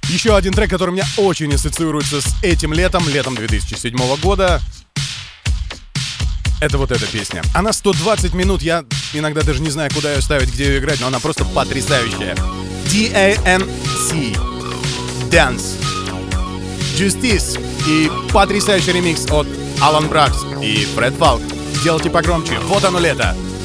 Еще один трек, который у меня очень ассоциируется с этим летом 2007 года. Это вот эта песня. Она 120 минут, я иногда даже не знаю, куда ее ставить, где ее играть, но она просто потрясающая. D.A.N.C. Dance. Justice. И потрясающий ремикс от Алан Бракс и Фред Фалк. Сделайте погромче. Вот оно лето.